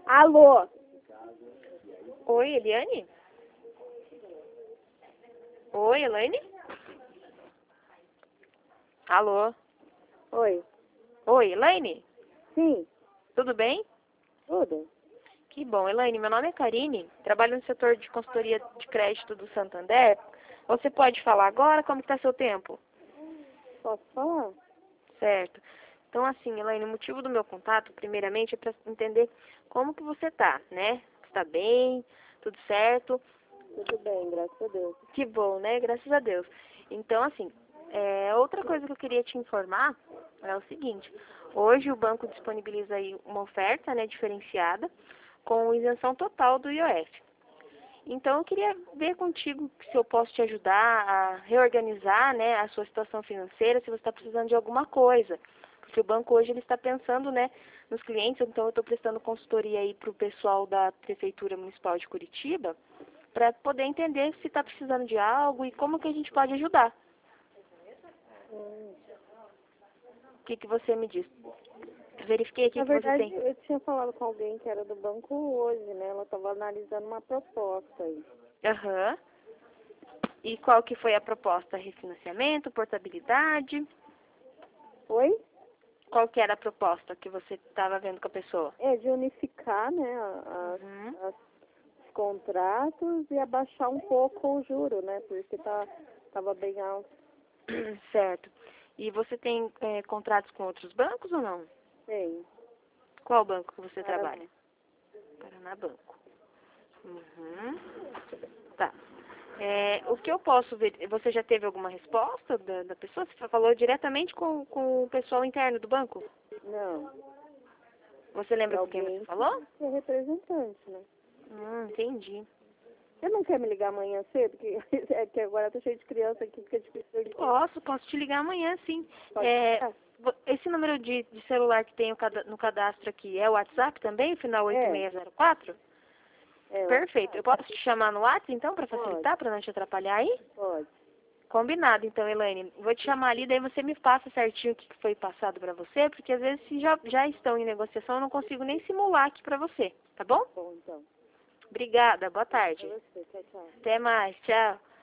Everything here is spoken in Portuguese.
Alô? Oi, Eliane? Oi, Elaine? Alô? Oi. Oi, Elaine? Sim, Tudo bem? tudo? Que bom, Elaine. Meu nome é Karine, trabalho no setor de consultoria de crédito do Santander. Você pode falar agora como está seu tempo? Posso falar? Certo. Então, assim, Elaine, o motivo do meu contato, primeiramente, é para entender como que você tá, né? Está bem? Tudo certo? Tudo bem, graças a Deus. Que bom, né? Graças a Deus. Então, assim, outra coisa que eu queria te informar é o seguinte. Hoje o banco disponibiliza aí uma oferta, né, diferenciada, com isenção total do IOF. Então, eu queria ver contigo se eu posso te ajudar a reorganizar, né, a sua situação financeira, se você está precisando de alguma coisa. Porque o banco hoje ele está pensando, né, nos clientes, então eu estou prestando consultoria aí para o pessoal da Prefeitura Municipal de Curitiba, para poder entender se está precisando de algo e como que a gente pode ajudar. O que que você me diz? Verifiquei aqui Na que você verdade, tem. eu tinha falado com alguém que era do banco hoje, né? Ela estava analisando uma proposta aí. Aham. E qual que foi a proposta? Refinanciamento, portabilidade? Oi? Qual que era a proposta que você estava vendo com a pessoa? É de unificar, né, Uhum. os contratos e abaixar um pouco o juro, né? Porque tava bem alto. Certo. E você tem contratos com outros bancos ou não? Tem. Qual banco que você Para trabalha? Paraná Banco. Uhum. Tá. O que eu posso ver? Você já teve alguma resposta da pessoa? Você falou diretamente com o pessoal interno do banco? Não. Você É lembra com quem você alguém falou? que é representante, né? Entendi. Você não quer me ligar amanhã cedo? Que, é que agora eu tô cheio de criança aqui, fica difícil de... Posso te ligar amanhã, sim. Pode ficar? Esse número de celular que tem no cadastro aqui é o WhatsApp também, final É, 8604? é, Perfeito. Eu posso te chamar no WhatsApp, então, para pode, facilitar, para não te atrapalhar aí? pode. Combinado, então, Elaine. Vou te chamar ali, daí você me passa certinho o que foi passado para você, porque às vezes se já estão em negociação, eu não consigo nem simular aqui para você, tá bom? Bom, então. Obrigada, boa Pra tarde. você, tchau, tchau. Até mais, tchau.